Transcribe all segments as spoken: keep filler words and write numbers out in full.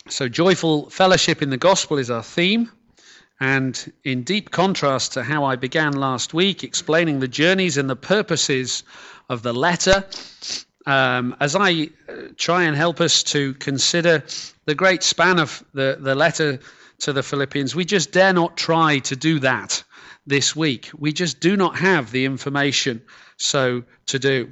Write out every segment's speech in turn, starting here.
So joyful fellowship in the gospel is our theme. And in deep contrast to how I began last week, explaining the journeys and the purposes of the letter, um, as I try and help us to consider the great span of the, the letter to the Philippians, we just dare not try to do that this week. We just do not have the information so to do.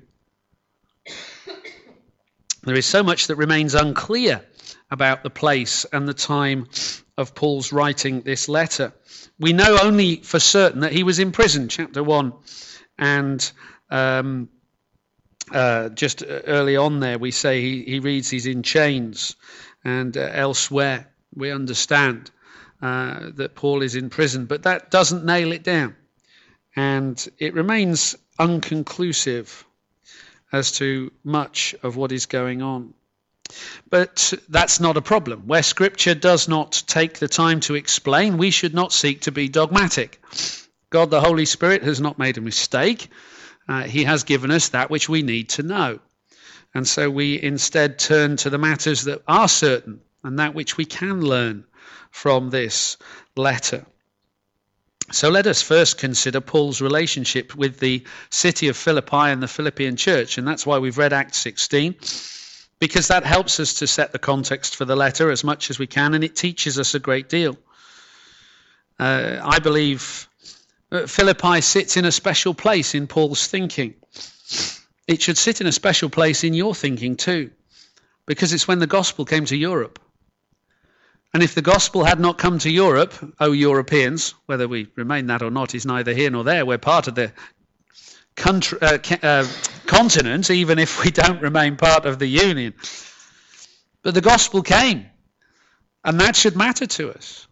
There is so much that remains unclear about the place and the time of Paul's writing this letter. We know only for certain that he was in prison, chapter one, and um, uh, just early on there we say he, he reads he's in chains, and uh, elsewhere we understand uh, that Paul is in prison, but that doesn't nail it down, and it remains unconclusive as to much of what is going on. But that's not a problem. Where Scripture does not take the time to explain, we should not seek to be dogmatic. God the Holy Spirit has not made a mistake. Uh, he has given us that which we need to know. And so we instead turn to the matters that are certain and that which we can learn from this letter. So let us first consider Paul's relationship with the city of Philippi and the Philippian church. And that's why we've read Acts sixteen. Because that helps us to set the context for the letter as much as we can, and it teaches us a great deal. Uh, I believe Philippi sits in a special place in Paul's thinking. It should sit in a special place in your thinking too, because it's when the gospel came to Europe. And if the gospel had not come to Europe, oh Europeans, whether we remain that or not is neither here nor there, we're part of the country, uh, uh, continent, even if we don't remain part of the union. But the gospel came, and that should matter to us.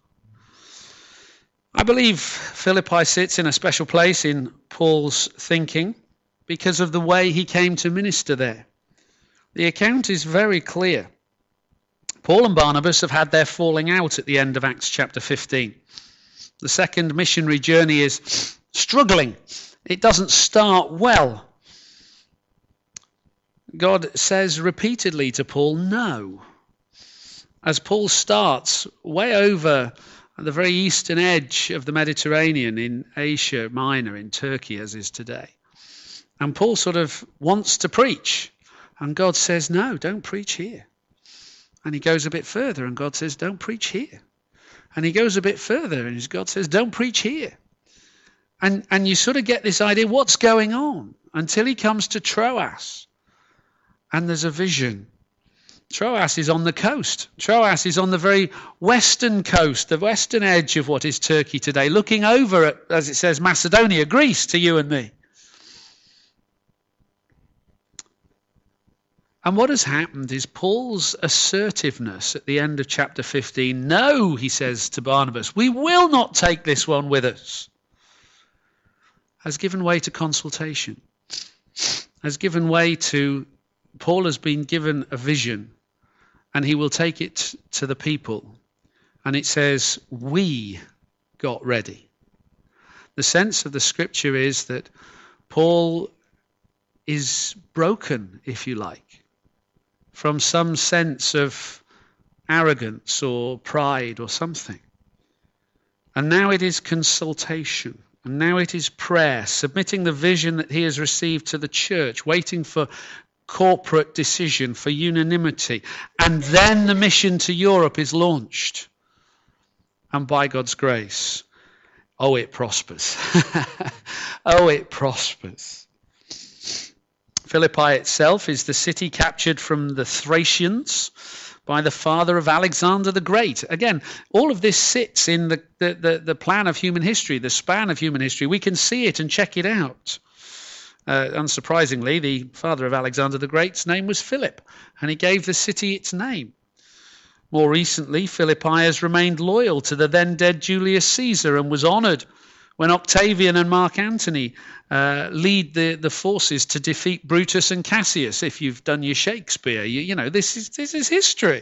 I believe Philippi sits in a special place in Paul's thinking because of the way he came to minister there. The account is very clear. Paul and Barnabas have had their falling out at the end of Acts chapter fifteen. The second missionary journey is struggling. It doesn't start well. God says repeatedly to Paul, no. As Paul starts way over at the very eastern edge of the Mediterranean in Asia Minor, in Turkey as is today. And Paul sort of wants to preach. And God says, no, don't preach here. And he goes a bit further and God says, don't preach here. And he goes a bit further and God says, don't preach here. And and you sort of get this idea, what's going on? Until he comes to Troas. And there's a vision. Troas is on the coast. Troas is on the very western coast, the western edge of what is Turkey today, looking over at, as it says, Macedonia, Greece, to you and me. And what has happened is Paul's assertiveness at the end of chapter fifteen, no, he says to Barnabas, we will not take this one with us, has given way to consultation, has given way to, Paul has been given a vision, and he will take it to the people. And it says, we got ready. The sense of the scripture is that Paul is broken, if you like, from some sense of arrogance or pride or something. And now it is consultation. And now it is prayer, submitting the vision that he has received to the church, waiting for corporate decision, for unanimity. And then the mission to Europe is launched. And by God's grace, oh, it prospers. oh, it prospers. Philippi itself is the city captured from the Thracians by the father of Alexander the Great. Again, all of this sits in the, the, the, the plan of human history, the span of human history. We can see it and check it out. Uh, unsurprisingly, the father of Alexander the Great's name was Philip, and he gave the city its name. More recently, Philippi has remained loyal to the then dead Julius Caesar and was honoured when Octavian and Mark Antony uh, lead the, the forces to defeat Brutus and Cassius. If you've done your Shakespeare, you, you know, this is, this is history.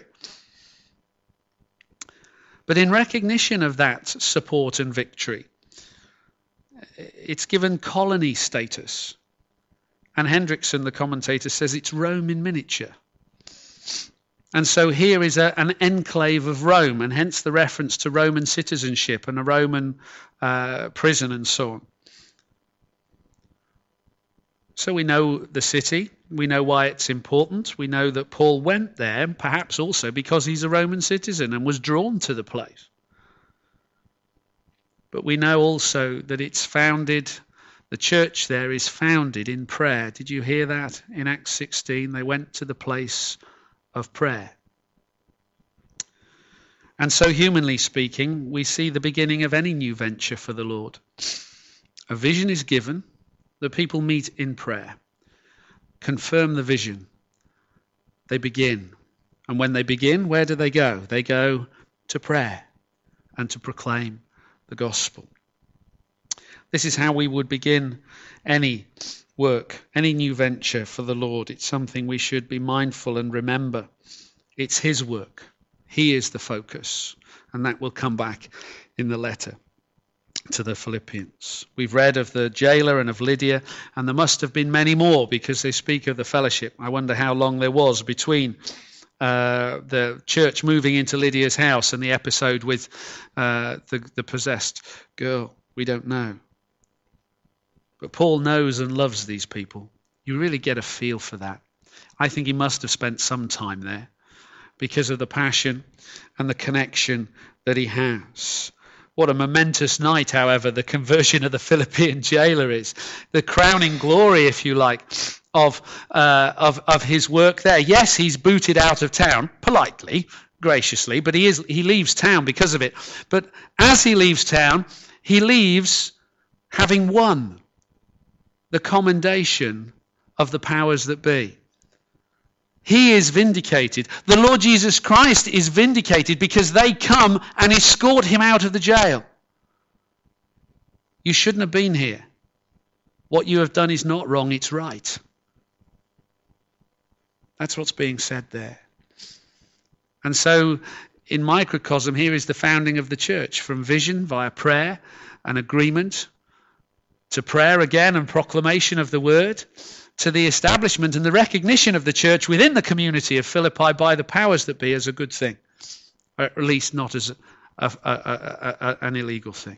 But in recognition of that support and victory, it's given colony status. And Hendrickson, the commentator, says it's Rome in miniature. And so here is a, an enclave of Rome, and hence the reference to Roman citizenship and a Roman uh, prison and so on. So we know the city, we know why it's important, we know that Paul went there, perhaps also because he's a Roman citizen and was drawn to the place. But we know also that it's founded, the church there is founded in prayer. Did you hear that in Acts sixteen? They went to the place of prayer. And so, humanly speaking, we see the beginning of any new venture for the Lord. A vision is given, the people meet in prayer, confirm the vision, they begin. And when they begin, where do they go? They go to prayer and to proclaim the gospel. This is how we would begin any work, any new venture for the Lord. It's something we should be mindful and remember. It's his work. He is the focus. And that will come back in the letter to the Philippians. We've read of the jailer and of Lydia, and there must have been many more because they speak of the fellowship. I wonder how long there was between uh, the church moving into Lydia's house and the episode with uh, the, the possessed girl. We don't know. But Paul knows and loves these people. You really get a feel for that. I think he must have spent some time there because of the passion and the connection that he has. What a momentous night, however, the conversion of the Philippian jailer is. The crowning glory, if you like, of, uh, of, of his work there. Yes, he's booted out of town, politely, graciously, but he is he leaves town because of it. But as he leaves town, he leaves having won the commendation of the powers that be. He is vindicated. The Lord Jesus Christ is vindicated because they come and escort him out of the jail. You shouldn't have been here. What you have done is not wrong, it's right. That's what's being said there. And so, in microcosm, here is the founding of the church, from vision via prayer and agreement, to prayer again and proclamation of the word, to the establishment and the recognition of the church within the community of Philippi by the powers that be as a good thing, or at least not as a, a, a, a, a, an illegal thing.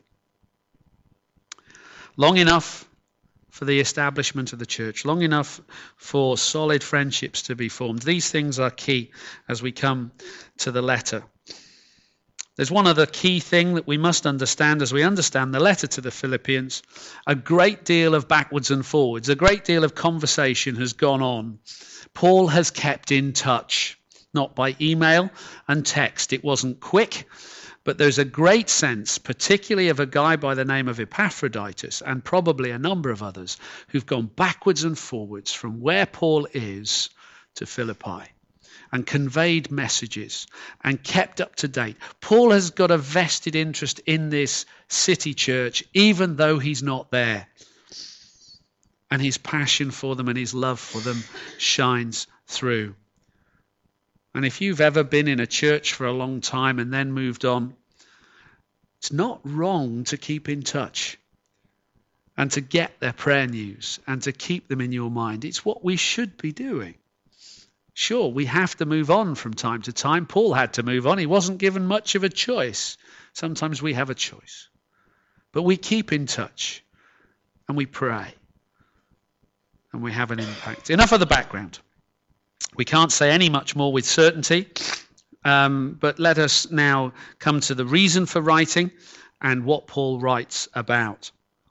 Long enough for the establishment of the church, long enough for solid friendships to be formed. These things are key as we come to the letter. There's one other key thing that we must understand as we understand the letter to the Philippians. A great deal of backwards and forwards, a great deal of conversation has gone on. Paul has kept in touch, not by email and text. It wasn't quick, but there's a great sense, particularly of a guy by the name of Epaphroditus, and probably a number of others, who've gone backwards and forwards from where Paul is to Philippi, and conveyed messages and kept up to date. Paul has got a vested interest in this city church, even though he's not there. And his passion for them and his love for them shines through. And if you've ever been in a church for a long time and then moved on, it's not wrong to keep in touch and to get their prayer news and to keep them in your mind. It's what we should be doing. Sure, we have to move on from time to time. Paul had to move on. He wasn't given much of a choice. Sometimes we have a choice. But we keep in touch and we pray and we have an impact. Enough of the background. We can't say any much more with certainty, um, but let us now come to the reason for writing and what Paul writes about.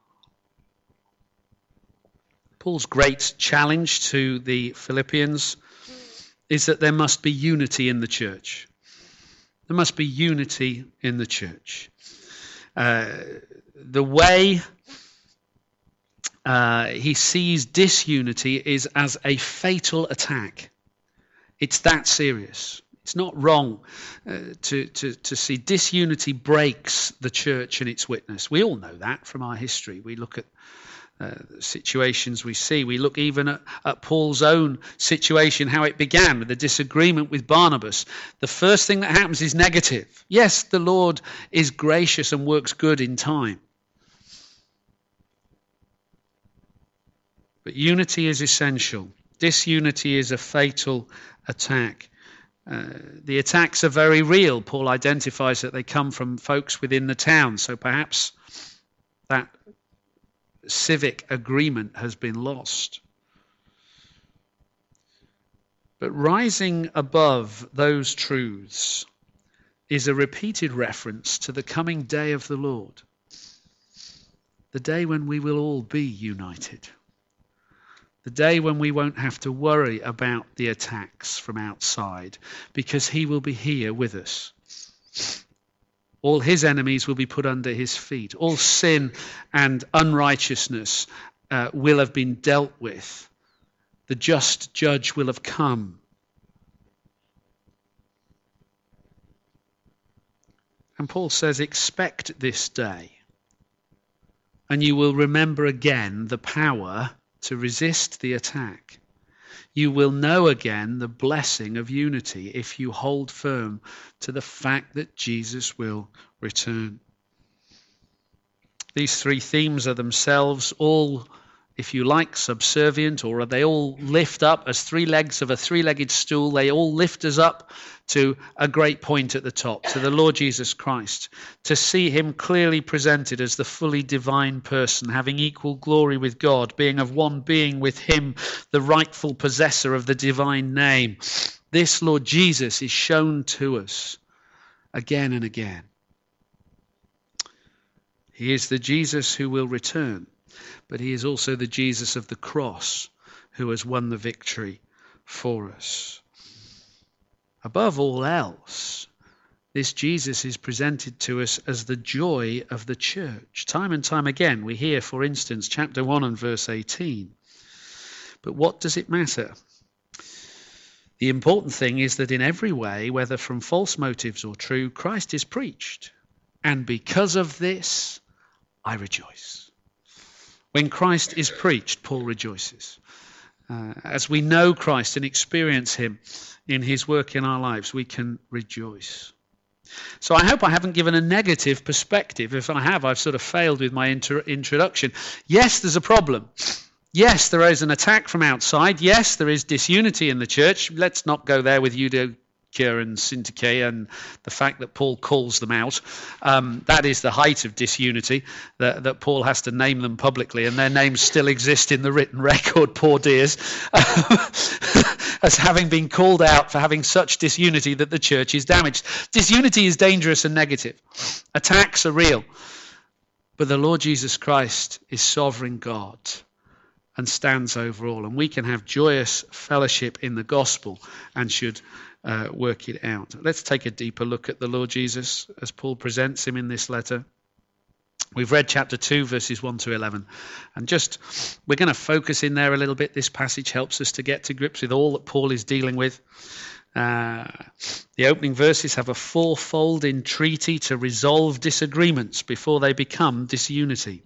Paul's great challenge to the Philippians is that there must be unity in the church. There must be unity in the church. Uh, the way uh, he sees disunity is as a fatal attack. It's that serious. It's not wrong uh, to, to, to see disunity breaks the church and its witness. We all know that from our history. We look at Uh, situations we see. We look even at, at Paul's own situation, how it began with the disagreement with Barnabas. The first thing that happens is negative. Yes, the Lord is gracious and works good in time. But unity is essential. Disunity is a fatal attack Uh, the attacks are very real. Paul identifies that they come from folks within the town, so perhaps that civic agreement has been lost. But rising above those truths is a repeated reference to the coming day of the Lord, the day when we will all be united. The day when we won't have to worry about the attacks from outside, because he will be here with us. All his enemies will be put under his feet. All sin and unrighteousness uh, will have been dealt with. The just judge will have come. And Paul says, expect this day, and you will remember again the power to resist the attack. You will know again the blessing of unity if you hold firm to the fact that Jesus will return. These three themes are themselves all, if you like, subservient, or they all lift up as three legs of a three-legged stool. They all lift us up to a great point at the top, to the Lord Jesus Christ, to see him clearly presented as the fully divine person, having equal glory with God, being of one being with him, the rightful possessor of the divine name. This Lord Jesus is shown to us again and again. He is the Jesus who will return, but he is also the Jesus of the cross who has won the victory for us. Above all else, this Jesus is presented to us as the joy of the church. Time and time again, we hear, for instance, chapter one and verse eighteen. But what does it matter? The important thing is that in every way, whether from false motives or true, Christ is preached. And because of this, I rejoice. When Christ is preached, Paul rejoices. Uh, as we know Christ and experience him in his work in our lives, we can rejoice. So I hope I haven't given a negative perspective. If I have, I've sort of failed with my inter- introduction. Yes, there's a problem. Yes, there is an attack from outside. Yes, there is disunity in the church. Let's not go there with Euodia and Syntyche and the fact that Paul calls them out. Um, that is the height of disunity, that, that Paul has to name them publicly, and their names still exist in the written record, poor dears, as having been called out for having such disunity that the church is damaged. Disunity is dangerous and negative. Attacks are real. But the Lord Jesus Christ is sovereign God and stands over all. And we can have joyous fellowship in the gospel and should uh, work it out. Let's take a deeper look at the Lord Jesus as Paul presents him in this letter. We've read chapter two, verses one to eleven. And just, we're going to focus in there a little bit. This passage helps us to get to grips with all that Paul is dealing with. Uh, the opening verses have a fourfold entreaty to resolve disagreements before they become disunity.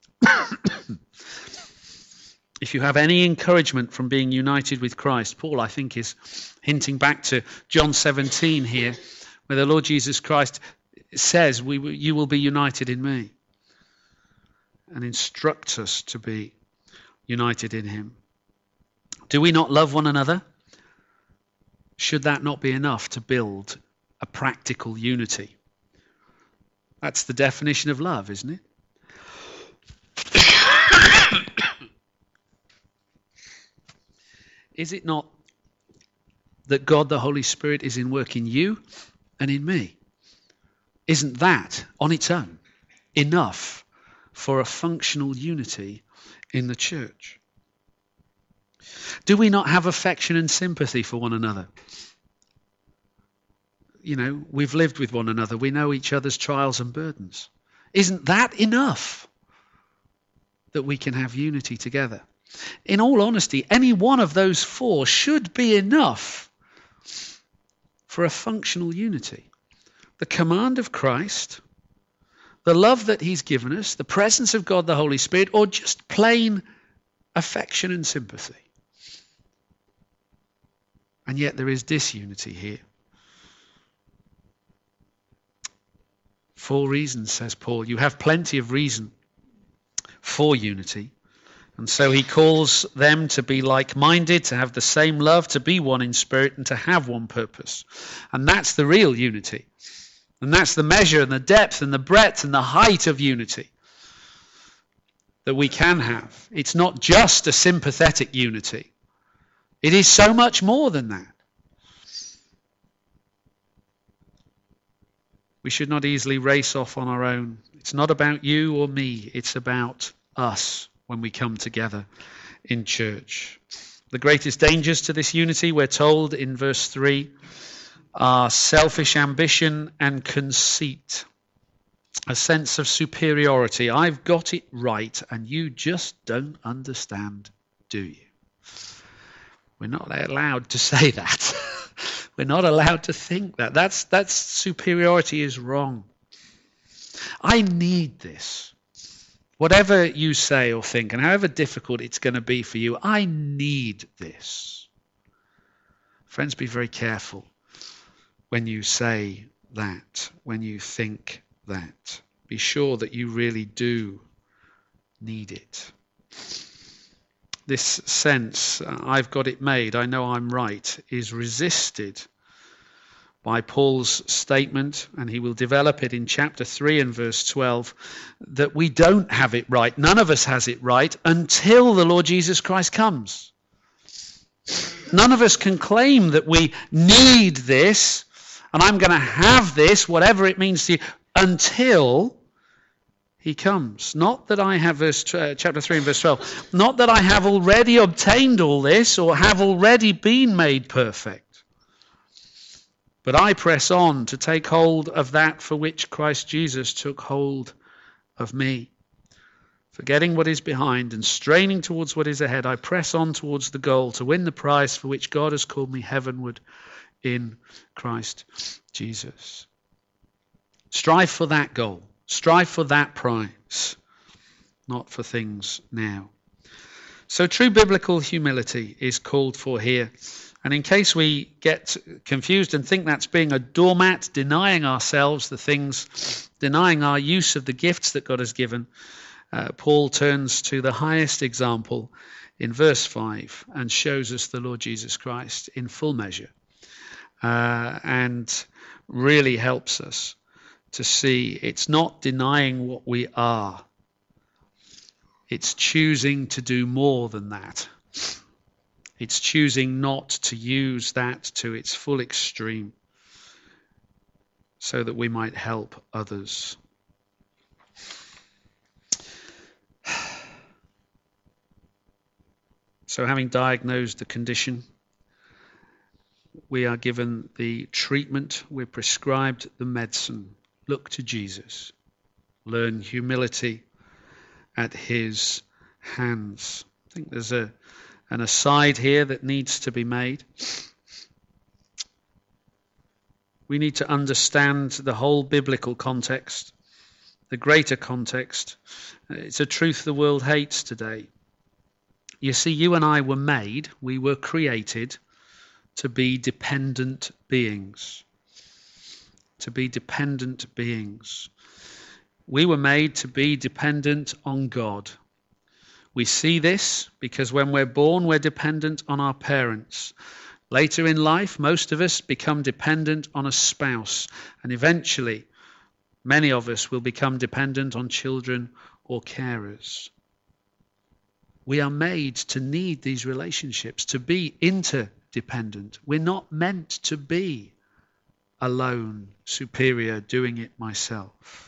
If you have any encouragement from being united with Christ, Paul, I think, is hinting back to John seventeen here, where the Lord Jesus Christ says, "We, you will be united in me," and instructs us to be united in him. Do we not love one another? Should that not be enough to build a practical unity? That's the definition of love, isn't it? Is it not that God the Holy Spirit is in work in you and in me? Isn't that on its own enough for a functional unity in the church? Do we not have affection and sympathy for one another? You know, we've lived with one another. We know each other's trials and burdens. Isn't that enough that we can have unity together? In all honesty, any one of those four should be enough for a functional unity. The command of Christ, the love that he's given us, the presence of God the Holy Spirit, or just plain affection and sympathy. And yet there is disunity here. Four reasons, says Paul. You have plenty of reason for unity. And so he calls them to be like-minded, to have the same love, to be one in spirit, and to have one purpose. And that's the real unity. And that's the measure and the depth and the breadth and the height of unity that we can have. It's not just a sympathetic unity. It is so much more than that. We should not easily race off on our own. It's not about you or me. It's about us when we come together in church. The greatest dangers to this unity, we're told in verse three, are selfish ambition and conceit. A sense of superiority. I've got it right and you just don't understand, do you? We're not allowed to say that. We're not allowed to think that. That's, that's superiority is wrong. I need this. Whatever you say or think, and however difficult it's going to be for you, I need this. Friends, be very careful when you say that, when you think that. Be sure that you really do need it. This sense, I've got it made, I know I'm right, is resisted by Paul's statement, and he will develop it in chapter three and verse twelve, that we don't have it right. None of us has it right until the Lord Jesus Christ comes. None of us can claim that we need this, and I'm going to have this, whatever it means to you, until he comes. Not that I have, verse, uh, chapter three and verse twelve, not that I have already obtained all this or have already been made perfect. But I press on to take hold of that for which Christ Jesus took hold of me. Forgetting what is behind and straining towards what is ahead, I press on towards the goal to win the prize for which God has called me heavenward in Christ Jesus. Strive for that goal. Strive for that prize, not for things now. So true biblical humility is called for here. And in case we get confused and think that's being a doormat, denying ourselves the things, denying our use of the gifts that God has given, uh, Paul turns to the highest example in verse five and shows us the Lord Jesus Christ in full measure, uh, and really helps us to see it's not denying what we are. It's choosing to do more than that. It's choosing not to use that to its full extreme so that we might help others. So having diagnosed the condition, we are given the treatment, we're prescribed the medicine. Look to Jesus. Learn humility at his hands. I think there's a an aside here that needs to be made. We need to understand the whole biblical context, the greater context. It's a truth the world hates today. You see, you and I were made, we were created to be dependent beings. To be dependent beings. We were made to be dependent on God. We see this because when we're born, we're dependent on our parents. Later in life, most of us become dependent on a spouse. And eventually, many of us will become dependent on children or carers. We are made to need these relationships, to be interdependent. We're not meant to be alone, superior, doing it myself.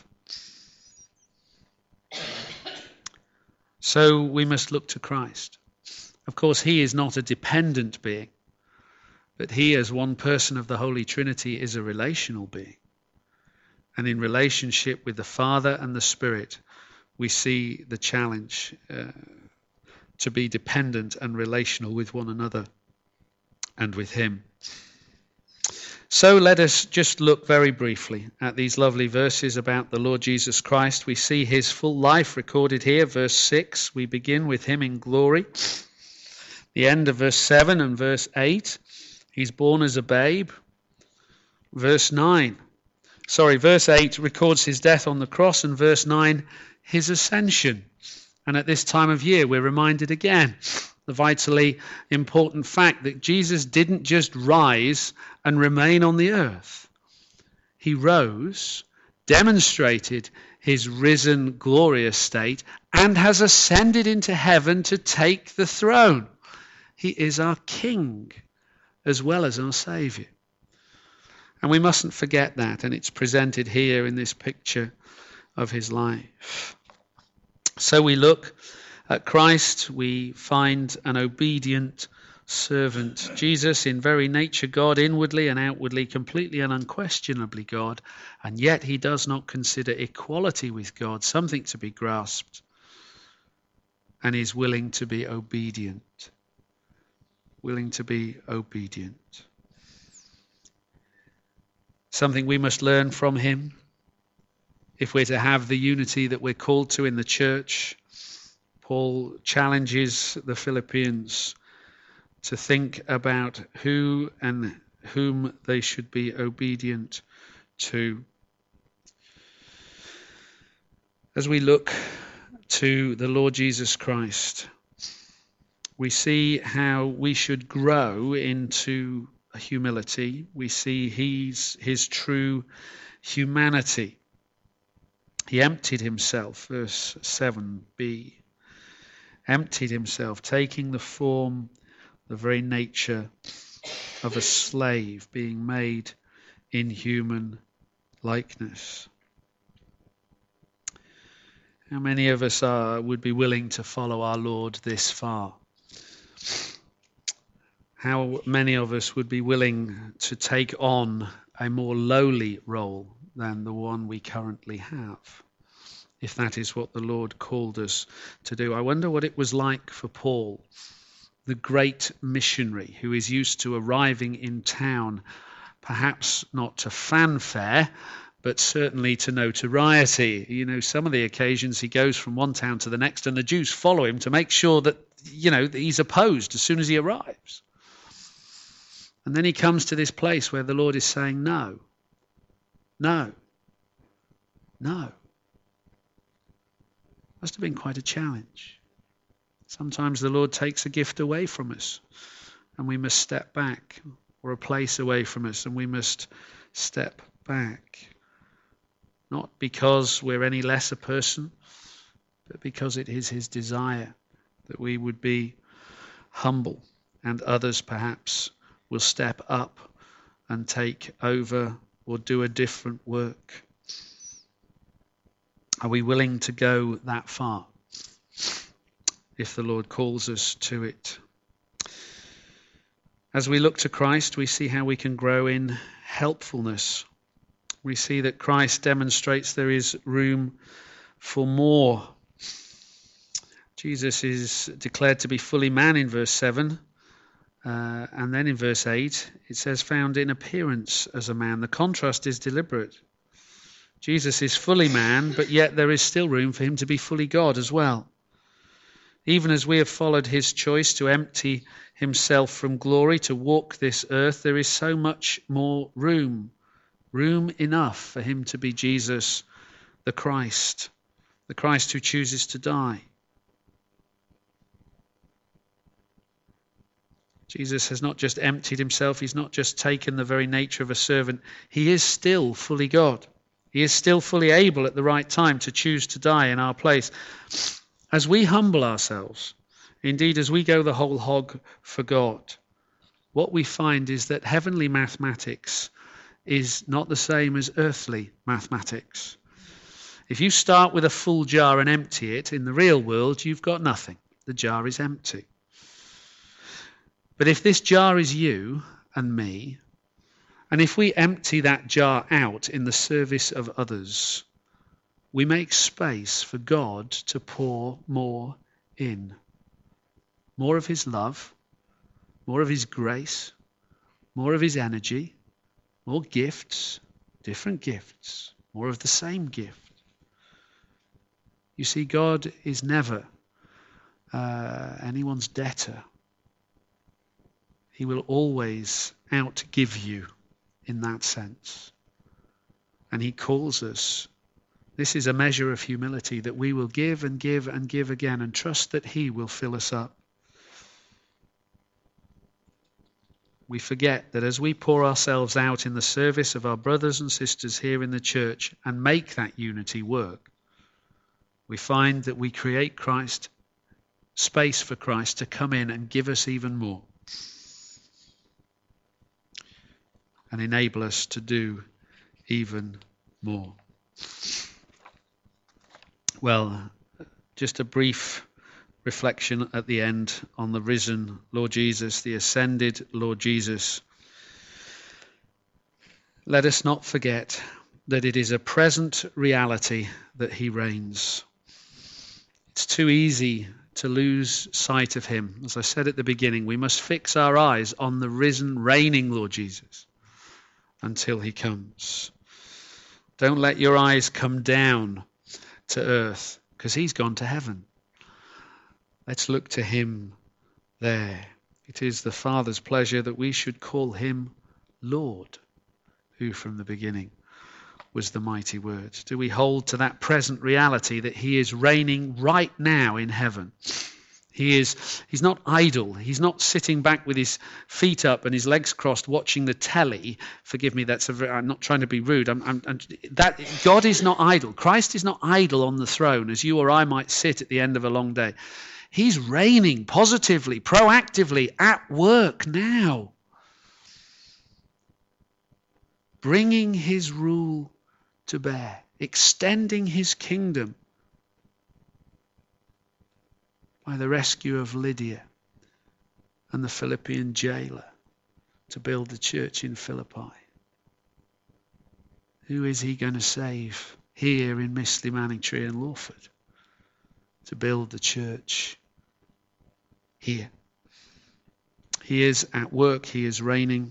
So we must look to Christ. Of course, he is not a dependent being, but he, as one person of the Holy Trinity, is a relational being. And in relationship with the Father and the Spirit, we see the challenge uh, to be dependent and relational with one another and with him. So let us just look very briefly at these lovely verses about the Lord Jesus Christ. We see his full life recorded here, verse six. We begin with him in glory. The end of verse seven and verse eight. He's born as a babe. Verse nine. Sorry, verse eight records his death on the cross, and verse nine, his ascension. And at this time of year, we're reminded again the vitally important fact that Jesus didn't just rise and remain on the earth. He rose, demonstrated his risen glorious state, and has ascended into heaven to take the throne. He is our King as well as our Saviour. And we mustn't forget that, and it's presented here in this picture of his life. So we look at Christ, we find an obedient servant. Jesus, in very nature God, inwardly and outwardly, completely and unquestionably God, and yet he does not consider equality with God something to be grasped, and is willing to be obedient. Willing to be obedient. Something we must learn from him if we're to have the unity that we're called to in the church. Paul challenges the Philippians to think about who and whom they should be obedient to. As we look to the Lord Jesus Christ, we see how we should grow into humility. We see his, his true humanity. He emptied himself, verse seven b. Emptied himself, taking the form, the very nature of a slave, being made in human likeness. How many of us are would be willing to follow our Lord this far? How many of us would be willing to take on a more lowly role than the one we currently have, if that is what the Lord called us to do? I wonder what it was like for Paul, the great missionary who is used to arriving in town, perhaps not to fanfare, but certainly to notoriety. You know, some of the occasions he goes from one town to the next and the Jews follow him to make sure that, you know, that he's opposed as soon as he arrives. And then he comes to this place where the Lord is saying, no, no, no. Must have been quite a challenge. Sometimes the Lord takes a gift away from us and we must step back, or a place away from us and we must step back. Not because we're any less a person, but because it is his desire that we would be humble, and others perhaps will step up and take over or do a different work. Are we willing to go that far if the Lord calls us to it? As we look to Christ, we see how we can grow in helpfulness. We see that Christ demonstrates there is room for more. Jesus is declared to be fully man in verse seven. Uh, and then in verse eight, it says, found in appearance as a man. The contrast is deliberate. Jesus is fully man, but yet there is still room for him to be fully God as well. Even as we have followed his choice to empty himself from glory, to walk this earth, there is so much more room. Room enough for him to be Jesus, the Christ, the Christ who chooses to die. Jesus has not just emptied himself, he's not just taken the very nature of a servant, he is still fully God. He is still fully able at the right time to choose to die in our place. As we humble ourselves, indeed as we go the whole hog for God, what we find is that heavenly mathematics is not the same as earthly mathematics. If you start with a full jar and empty it, in the real world you've got nothing. The jar is empty. But if this jar is you and me, and if we empty that jar out in the service of others, we make space for God to pour more in. More of his love, more of his grace, more of his energy, more gifts, different gifts, more of the same gift. You see, God is never uh, anyone's debtor. He will always outgive you in that sense. And he calls us This is a measure of humility, that we will give and give and give again and trust that he will fill us up. We forget that as we pour ourselves out in the service of our brothers and sisters here in the church and make that unity work, we find that we create Christ, space for Christ to come in and give us even more and enable us to do even more. Well, just a brief reflection at the end on the risen Lord Jesus, the ascended Lord Jesus. Let us not forget that it is a present reality that he reigns. It's too easy to lose sight of him. As I said at the beginning, we must fix our eyes on the risen, reigning Lord Jesus until he comes. Don't let your eyes come down to earth, because he's gone to heaven. Let's look to him there. It is the Father's pleasure that we should call him Lord, who from the beginning was the mighty word. Do we hold to that present reality that he is reigning right now in heaven? He is, he's not idle. He's not sitting back with his feet up and his legs crossed watching the telly. Forgive me, that's a very, I'm not trying to be rude. I'm, I'm, I'm, that God is not idle. Christ is not idle on the throne as you or I might sit at the end of a long day. He's reigning positively, proactively at work now, bringing his rule to bear, extending his kingdom by the rescue of Lydia and the Philippian jailer to build the church in Philippi. Who is he going to save here in Mistley, Manningtree and Lawford to build the church here? He is at work. He is reigning.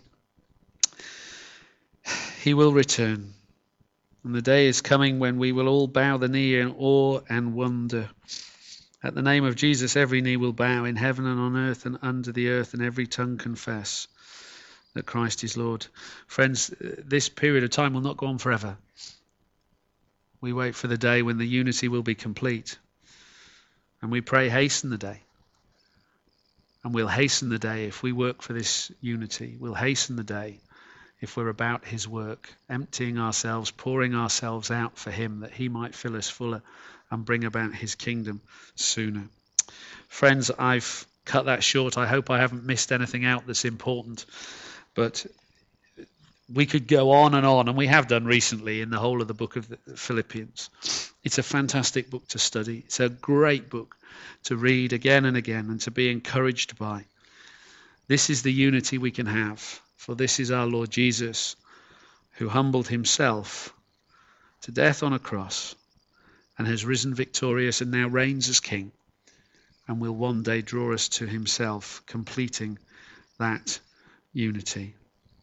He will return. And the day is coming when we will all bow the knee in awe and wonder. At the name of Jesus, every knee will bow in heaven and on earth and under the earth, and every tongue confess that Christ is Lord. Friends, this period of time will not go on forever. We wait for the day when the unity will be complete. And we pray, hasten the day. And we'll hasten the day if we work for this unity. We'll hasten the day if we're about his work, emptying ourselves, pouring ourselves out for him, that he might fill us fuller and bring about his kingdom sooner. Friends, I've cut that short. I hope I haven't missed anything out that's important. But we could go on and on, and we have done recently in the whole of the book of the Philippians. It's a fantastic book to study. It's a great book to read again and again and to be encouraged by. This is the unity we can have, for this is our Lord Jesus, who humbled himself to death on a cross and has risen victorious and now reigns as king, and will one day draw us to himself, completing that unity.